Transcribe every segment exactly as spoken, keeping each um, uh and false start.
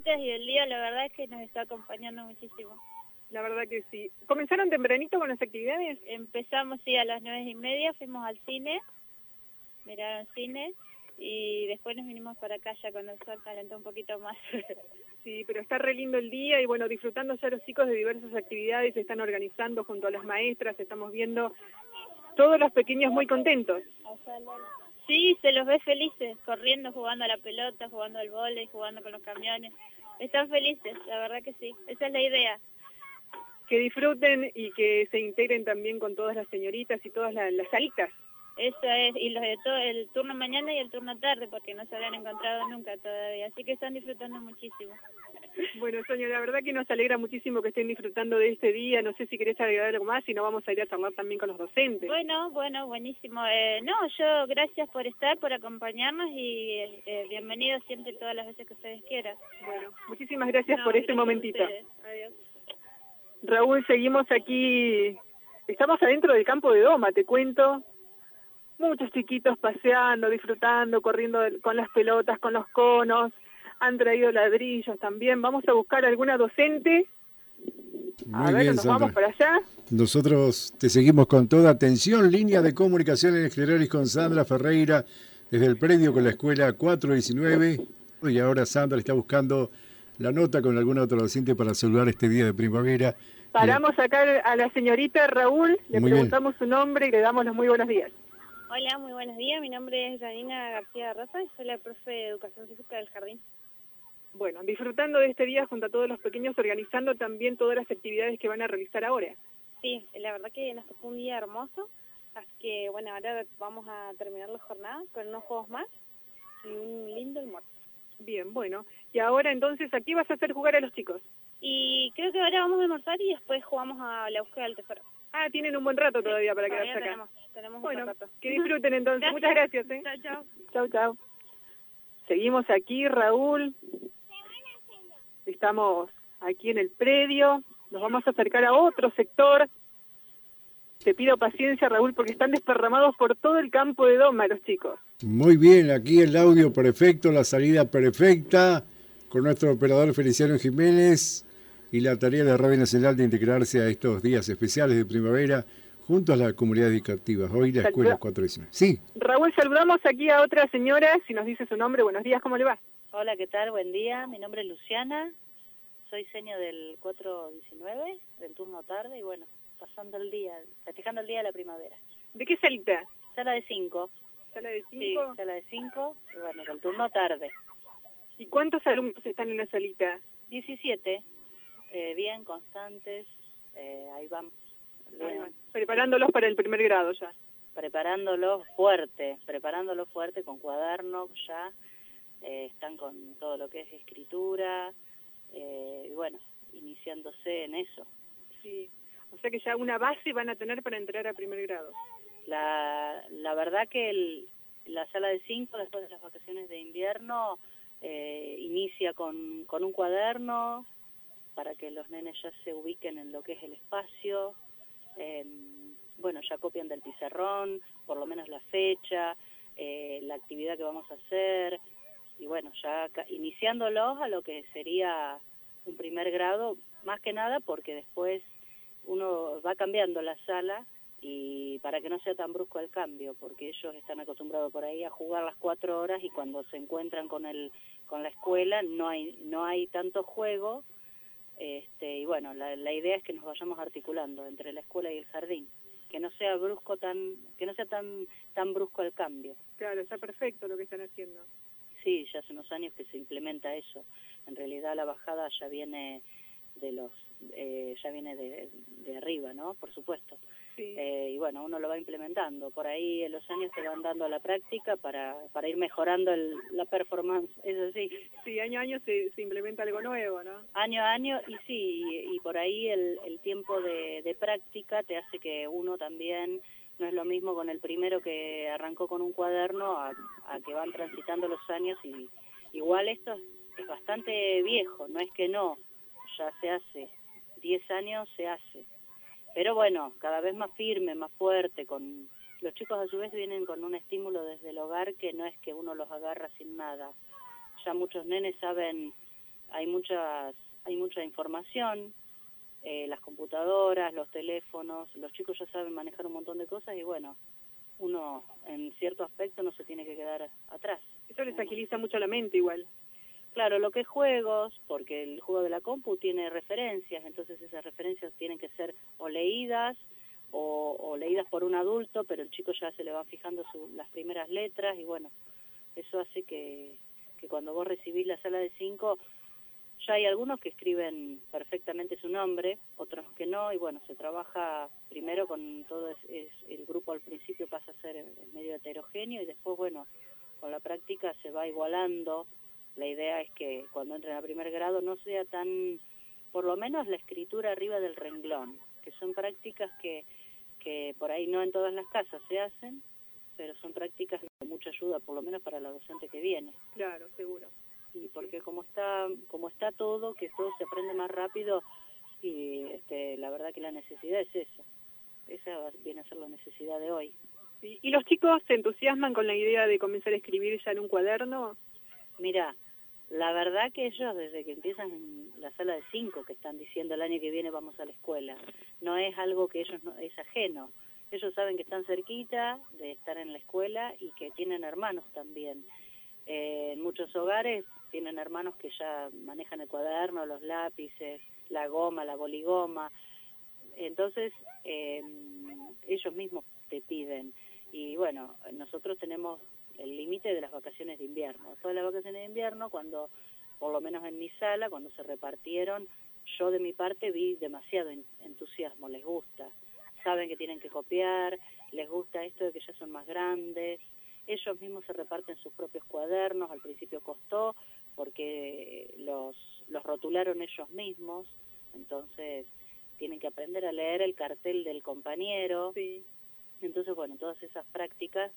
docentes y el día, la verdad es que nos está acompañando muchísimo. La verdad que sí. ¿Comenzaron tempranito con las actividades? Empezamos, sí, a las nueve y media, fuimos al cine, miraron cine, y después nos vinimos para acá ya cuando el sol calentó un poquito más. Sí, pero está re lindo el día y bueno, disfrutando ya los chicos de diversas actividades, se están organizando junto a las maestras, estamos viendo todos los pequeños muy contentos. Sí, se los ve felices, corriendo, jugando a la pelota, jugando al vóley, jugando con los camiones. Están felices, la verdad que sí, esa es la idea. Que disfruten y que se integren también con todas las señoritas y todas las, las salitas. Eso es, y los de todo, el turno mañana y el turno tarde, porque no se habían encontrado nunca todavía, así que están disfrutando muchísimo. Bueno, Sonia, la verdad que nos alegra muchísimo que estén disfrutando de este día, no sé si querés agregar algo más, si no vamos a ir a charlar también con los docentes. Bueno, bueno, buenísimo. Eh, no, yo gracias por estar, por acompañarnos y eh, bienvenidos siempre todas las veces que ustedes quieran. Bueno, muchísimas gracias no, por este gracias momentito. Adiós. Raúl, seguimos aquí, estamos adentro del campo de Doma, te cuento. Muchos chiquitos paseando, disfrutando, corriendo con las pelotas, con los conos, han traído ladrillos también. Vamos a buscar alguna docente. Muy a ver, bien, nos Sandra. vamos para allá. Nosotros te seguimos con toda atención. Línea de comunicación en Esclerolis con Sandra Ferreira desde el predio con la escuela cuatro diecinueve. Y ahora Sandra está buscando la nota con alguna otra docente para saludar este día de primavera. Paramos acá a la señorita Raúl, le Muy preguntamos bien. su nombre y le damos los muy buenos días. Hola, muy buenos días. Mi nombre es Janina García Rosa y soy la profe de Educación Física del Jardín. Bueno, disfrutando de este día junto a todos los pequeños, organizando también todas las actividades que van a realizar ahora. Sí, la verdad que nos tocó un día hermoso, así que bueno, ahora vamos a terminar la jornada con unos juegos más y un lindo almuerzo. Bien, bueno. Y ahora entonces, ¿a qué vas a hacer jugar a los chicos? Y creo que ahora vamos a almorzar y después jugamos a la búsqueda del tesoro. Ah, tienen un buen rato todavía sí, para todavía quedarse acá. Tenemos, tenemos bueno, un rato. Que disfruten entonces. Gracias. Muchas gracias. ¿eh? Chao, chao. Chau, chau. Seguimos aquí, Raúl. Estamos aquí en el predio. Nos vamos a acercar a otro sector. Te pido paciencia, Raúl, porque están desparramados por todo el campo de Doma los chicos. Muy bien, aquí el audio perfecto, la salida perfecta, con nuestro operador Feliciano Jiménez y la tarea de Radio Nacional de integrarse a estos días especiales de primavera junto a la comunidad educativa. Hoy la escuela cuatro diecinueve. Sí. Raúl, saludamos aquí a otra señora, si nos dice su nombre. Buenos días, ¿cómo le va? Hola, ¿qué tal? Buen día. Mi nombre es Luciana. Soy seño del cuatro diecinueve, del turno tarde, y bueno, pasando el día, festejando el día de la primavera. ¿De qué salita? Sala de cinco. ¿Sala de cinco? Sí, sala de cinco, y bueno, del turno tarde. ¿Y cuántos alumnos están en la salita? diecisiete, eh, bien, constantes, eh, ahí van. Bien. Preparándolos para el primer grado ya. Preparándolos fuerte, preparándolos fuerte con cuadernos ya, eh, están con todo lo que es escritura, eh, y bueno, iniciándose en eso. Sí, o sea que ya una base van a tener para entrar a primer grado. La, la verdad que el, la sala de cinco, después de las vacaciones de invierno, eh, inicia con, con un cuaderno para que los nenes ya se ubiquen en lo que es el espacio. Eh, bueno, ya copian del pizarrón, por lo menos la fecha, eh, la actividad que vamos a hacer, y bueno, ya iniciándolos a lo que sería un primer grado, más que nada porque después uno va cambiando la sala y para que no sea tan brusco el cambio, porque ellos están acostumbrados por ahí a jugar las cuatro horas y cuando se encuentran con el con la escuela no hay no hay tanto juego, este y bueno, la, la idea es que nos vayamos articulando entre la escuela y el jardín, que no sea brusco tan que no sea tan tan brusco el cambio. Claro, está perfecto lo que están haciendo. Sí, ya hace unos años que se implementa eso. En realidad la bajada ya viene de los eh, ya viene de, de arriba, ¿no? Por supuesto. Sí. Eh, y bueno, uno lo va implementando. Por ahí en los años se van dando a la práctica para, para ir mejorando el, la performance, eso sí. Sí, año a año se, se implementa algo nuevo, ¿no? Año a año, y sí, y, y por ahí el, el tiempo de, de práctica te hace que uno también, no es lo mismo con el primero que arrancó con un cuaderno a, a que van transitando los años, y igual esto es, es bastante viejo, no es que no, ya se hace, diez años se hace. Pero bueno, cada vez más firme, más fuerte, con los chicos a su vez vienen con un estímulo desde el hogar que no es que uno los agarra sin nada. Ya muchos nenes saben hay muchas, hay mucha información, eh, las computadoras, los teléfonos, los chicos ya saben manejar un montón de cosas y bueno, uno en cierto aspecto no se tiene que quedar atrás. Eso les agiliza mucho la mente igual. Claro, lo que es juegos, porque el juego de la compu tiene referencias, entonces esas referencias tienen que ser o leídas o, o leídas por un adulto, pero el chico ya se le van fijando su, las primeras letras y bueno, eso hace que, que cuando vos recibís la sala de cinco, ya hay algunos que escriben perfectamente su nombre, otros que no, y bueno, se trabaja primero con todo, es, es, el grupo al principio pasa a ser medio heterogéneo y después, bueno, con la práctica se va igualando. La idea es que cuando entren a primer grado no sea tan, por lo menos la escritura arriba del renglón, que son prácticas que, que por ahí no en todas las casas se hacen, pero son prácticas de mucha ayuda, por lo menos para la docente que viene. Claro, seguro. Y porque como está, como está todo, que todo se aprende más rápido, y este, la verdad que la necesidad es esa. Esa viene a ser la necesidad de hoy. Sí. ¿Y los chicos se entusiasman con la idea de comenzar a escribir ya en un cuaderno? Mira, la verdad que ellos desde que empiezan en la sala de cinco, que están diciendo el año que viene vamos a la escuela, no es algo que ellos no, es ajeno. Ellos saben que están cerquita de estar en la escuela y que tienen hermanos también. Eh, en muchos hogares tienen hermanos que ya manejan el cuaderno, los lápices, la goma, la boligoma. Entonces, eh, ellos mismos te piden. Y bueno, nosotros tenemos el límite de las vacaciones de invierno. Todas las vacaciones de invierno, cuando, por lo menos en mi sala, cuando se repartieron, yo de mi parte vi demasiado entusiasmo, les gusta. Saben que tienen que copiar, les gusta esto de que ya son más grandes. Ellos mismos se reparten sus propios cuadernos, al principio costó, porque los, los rotularon ellos mismos, entonces tienen que aprender a leer el cartel del compañero. Sí. Entonces, bueno, todas esas prácticas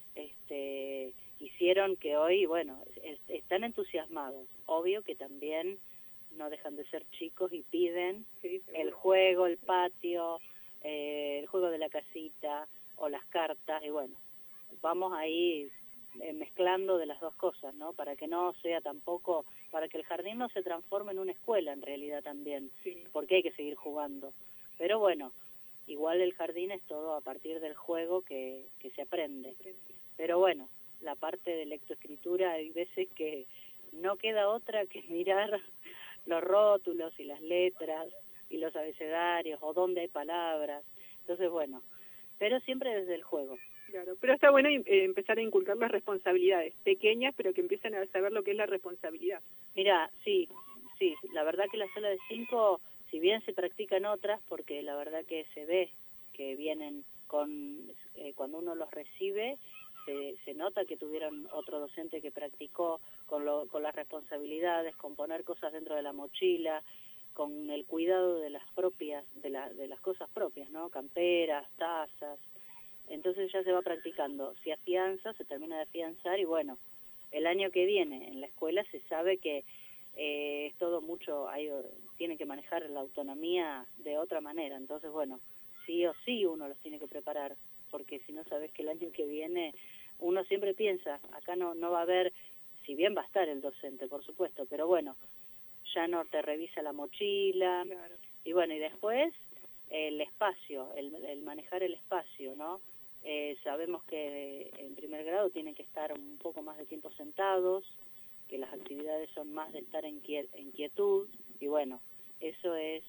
este, hicieron que hoy, bueno, es, están entusiasmados. Obvio que también no dejan de ser chicos y piden Sí, el juego, el patio, eh, el juego de la casita o las cartas, y bueno, vamos ahí eh, mezclando de las dos cosas, ¿no? Para que no sea tampoco, para que el jardín no se transforme en una escuela en realidad también, sí. Porque hay que seguir jugando. Pero bueno, igual el jardín es todo a partir del juego que, que se aprende. Pero bueno, la parte de lectoescritura hay veces que no queda otra que mirar los rótulos y las letras y los abecedarios o dónde hay palabras. Entonces, bueno, pero siempre desde el juego. Claro, pero está bueno eh, empezar a inculcar las responsabilidades pequeñas, pero que empiecen a saber lo que es la responsabilidad. Mira, sí, sí, la verdad que la sala de cinco, si bien se practican otras, porque la verdad que se ve que vienen con, eh, cuando uno los recibe, se, se nota que tuvieron otro docente que practicó con, lo, con las responsabilidades, con poner cosas dentro de la mochila, con el cuidado de las propias, de, la, de las cosas propias, ¿no? Camperas, tazas. Entonces ya se va practicando. Se afianza, se termina de afianzar y bueno, el año que viene en la escuela se sabe que eh, es todo mucho, hay, tienen que manejar la autonomía de otra manera. Entonces, bueno, sí o sí uno los tiene que preparar, porque si no sabes que el año que viene uno siempre piensa, acá no, no va a haber, si bien va a estar el docente, por supuesto, pero bueno, ya no te revisa la mochila. Claro. Y bueno, y después el espacio, el, el manejar el espacio, ¿no? Eh, sabemos que en primer grado tienen que estar un poco más de tiempo sentados, que las actividades son más de estar en, quiet, en quietud, y bueno, eso es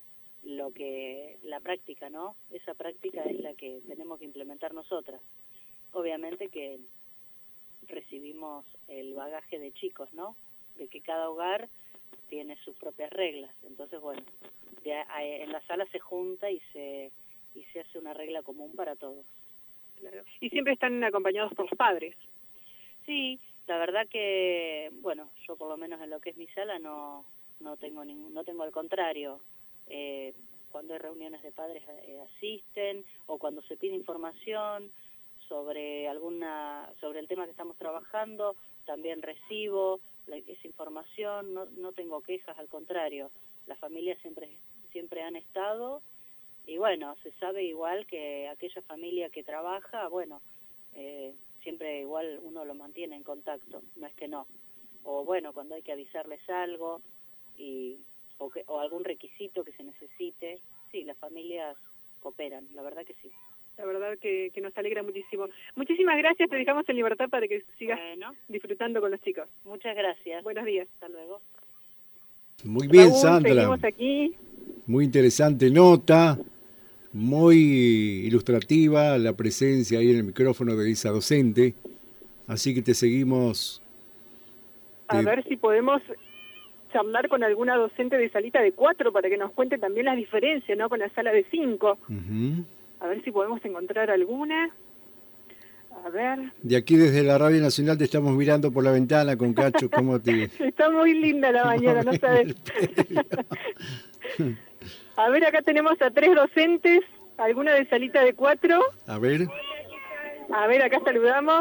lo que, la práctica, ¿no? Esa práctica es la que tenemos que implementar nosotras. Obviamente que recibimos el bagaje de chicos, ¿no? De que cada hogar tiene sus propias reglas, entonces bueno, ya en la sala se junta y se, y se hace una regla común para todos. Claro. Y siempre están acompañados por los padres. Sí, la verdad que, bueno, yo por lo menos en lo que es mi sala no no tengo ningún, no tengo al contrario. Eh, cuando hay reuniones de padres eh, asisten, o cuando se pide información sobre alguna sobre el tema que estamos trabajando, también recibo la, esa información, no, no tengo quejas, al contrario, las familias siempre siempre han estado. Y bueno, se sabe igual que aquella familia que trabaja, bueno, eh, siempre igual uno lo mantiene en contacto, no es que no. O bueno, cuando hay que avisarles algo, y o, que, o algún requisito que se necesite. Sí, las familias cooperan, la verdad que sí. La verdad que, que nos alegra muchísimo. Muchísimas gracias, te dejamos en libertad para que sigas Bueno, disfrutando con los chicos. muchas gracias. Buenos días. Hasta luego. Muy bien, Raúl, Sandra. seguimos aquí. Muy interesante nota, muy ilustrativa la presencia ahí en el micrófono de esa docente. Así que te seguimos. A Te- ver si podemos charlar con alguna docente de salita de cuatro para que nos cuente también las diferencias, ¿no? Con la sala de cinco. Ujú. A ver si podemos encontrar alguna. A ver. De aquí desde la Radio Nacional te estamos mirando por la ventana con Cacho, cómo te... Está muy linda la mañana, no sabes. A ver, acá tenemos a tres docentes, alguna de salita de cuatro. A ver, A ver, acá saludamos.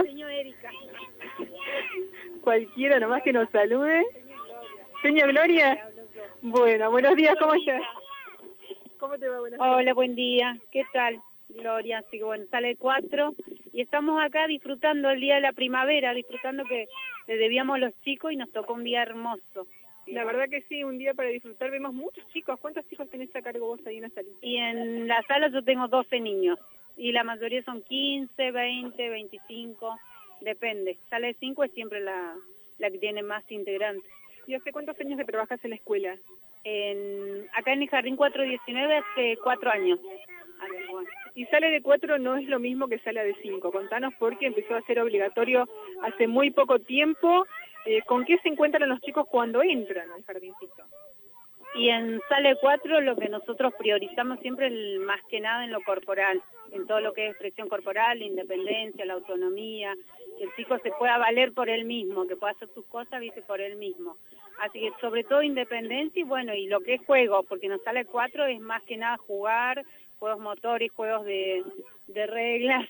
Cualquiera nomás que nos salude. Señora Gloria. Bueno, buenos días, ¿cómo estás? ¿Cómo te va? Buenos días. Hola, buen día. ¿Qué tal, Gloria? Así que bueno, sale cuatro y estamos acá disfrutando el día de la primavera, disfrutando que le debíamos a los chicos y nos tocó un día hermoso. La verdad que sí, un día para disfrutar. Vemos muchos chicos. ¿Cuántos chicos tenés a cargo vos ahí en la salita? Y en la sala yo tengo doce niños y la mayoría son quince, veinte, veinticinco, depende. Sala de cinco es siempre la, la que tiene más integrantes. ¿Y hace cuántos años que trabajas en la escuela? En, acá en el Jardín cuatro diecinueve hace cuatro años. A ver, bueno. Y sala de cuatro no es lo mismo que sala de cinco. Contanos porque empezó a ser obligatorio hace muy poco tiempo. Eh, ¿Con qué se encuentran los chicos cuando entran al jardincito? Y en sala cuatro lo que nosotros priorizamos siempre es más que nada en lo corporal, en todo lo que es expresión corporal, la independencia, la autonomía, que el chico se pueda valer por él mismo, que pueda hacer sus cosas, viste, por él mismo. Así que sobre todo independencia y bueno, y lo que es juego, porque en sala cuatro es más que nada jugar, juegos motores, juegos de, de reglas.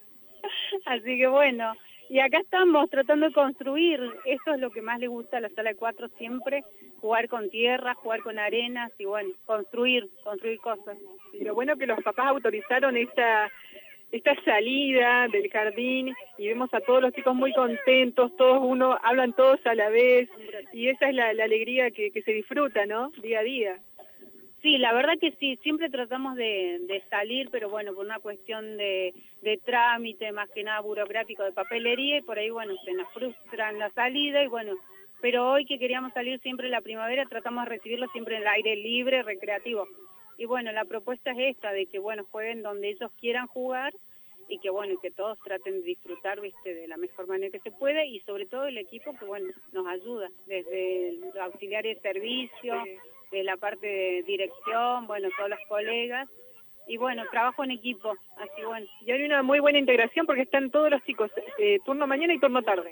Así que bueno, y acá estamos tratando de construir, eso es lo que más le gusta a la sala de cuatro siempre, jugar con tierra, jugar con arenas y bueno, construir, construir cosas. Y lo bueno que los papás autorizaron esta esta salida del jardín y vemos a todos los chicos muy contentos, todos uno, hablan todos a la vez y esa es la, la alegría que, que se disfruta, ¿no? Día a día. Sí, la verdad que sí, siempre tratamos de, de salir, pero bueno, por una cuestión de, de trámite, más que nada burocrático, de papelería, y por ahí, bueno, se nos frustran la salida, y bueno, pero hoy que queríamos salir siempre en la primavera, tratamos de recibirlo siempre en el aire libre, recreativo. Y bueno, la propuesta es esta, de que, bueno, jueguen donde ellos quieran jugar, y que, bueno, que todos traten de disfrutar, viste, de la mejor manera que se puede, y sobre todo el equipo que, bueno, nos ayuda, desde el auxiliar de servicio, de la parte de dirección, bueno, todos los colegas, y bueno, trabajo en equipo, así bueno. Y hay una muy buena integración porque están todos los chicos, eh, turno mañana y turno tarde.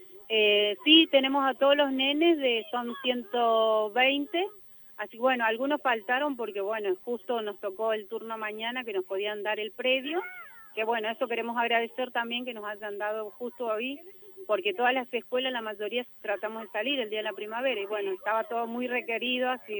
Eh, sí, tenemos a todos los nenes, de son ciento veinte, así bueno, algunos faltaron porque bueno, justo nos tocó el turno mañana que nos podían dar el predio, que bueno, eso queremos agradecer también que nos hayan dado justo hoy, porque todas las escuelas, la mayoría tratamos de salir el día de la primavera, y bueno, estaba todo muy requerido, así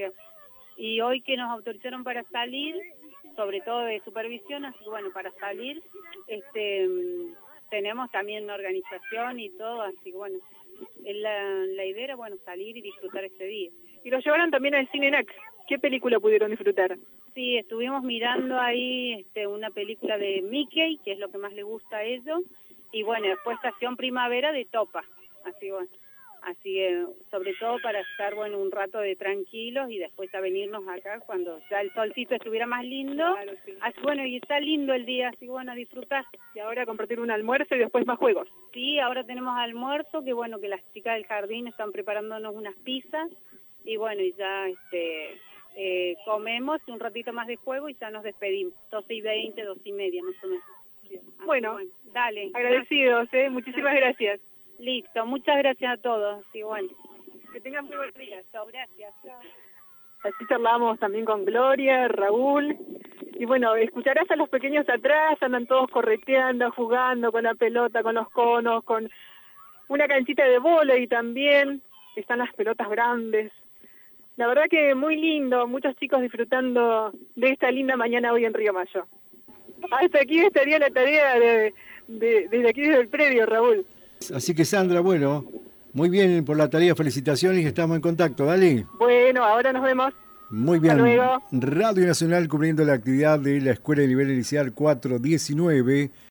y hoy que nos autorizaron para salir, sobre todo de supervisión, así que bueno, para salir, este tenemos también una organización y todo, así que bueno, la, la idea era bueno, salir y disfrutar este día. Y los llevaron también al Cine Nax. ¿Qué película pudieron disfrutar? Sí, estuvimos mirando ahí este, una película de Mickey, que es lo que más le gusta a ellos, y bueno, después Estación Primavera de Topa, así bueno, así que sobre todo para estar bueno un rato de tranquilos y después a venirnos acá cuando ya el solcito estuviera más lindo, Claro, sí. así bueno, y está lindo el día, así bueno, a disfrutar. Y ahora compartir un almuerzo y después más juegos. Sí, ahora tenemos almuerzo, que bueno, que las chicas del jardín están preparándonos unas pizzas, y bueno, y ya este eh, comemos un ratito más de juego y ya nos despedimos, doce y veinte, doce y media más o menos. Así, Bueno, bueno, dale. agradecidos, ¿eh? Muchísimas gracias. Listo, muchas gracias a todos, igual. Que tengan muy buen día. Chao, gracias. Chao. Así charlamos también con Gloria, Raúl. Y bueno, escucharás a los pequeños atrás, andan todos correteando, jugando con la pelota, con los conos, con una canchita de vóley también. Están las pelotas grandes. La verdad que muy lindo, muchos chicos disfrutando de esta linda mañana hoy en Río Mayo. Hasta aquí estaría la tarea de, de, desde aquí desde el predio, Raúl. así que Sandra, bueno, Muy bien por la tarea, felicitaciones y estamos en contacto, dale. Bueno, ahora nos vemos. Muy bien. Hasta luego. Radio Nacional cubriendo la actividad de la Escuela de Nivel Inicial cuatro diecinueve.